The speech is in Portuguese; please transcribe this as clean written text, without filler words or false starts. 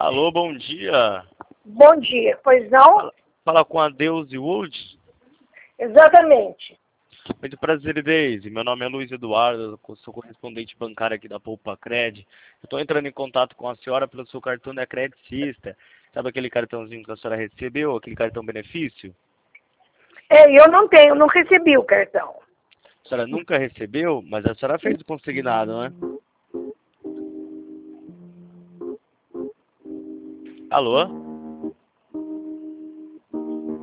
Alô, bom dia. Bom dia, pois não? Fala com a Deise Wood. Exatamente. Muito prazer, Deise. Meu nome é Luiz Eduardo, eu sou correspondente bancário aqui da Poupa Cred. Eu estou entrando em contato com a senhora pelo seu cartão da Credicista. Sabe aquele cartãozinho que a senhora recebeu, aquele cartão benefício? Eu não tenho, não recebi o cartão. A senhora nunca recebeu, mas a senhora fez o consignado, né? Alô?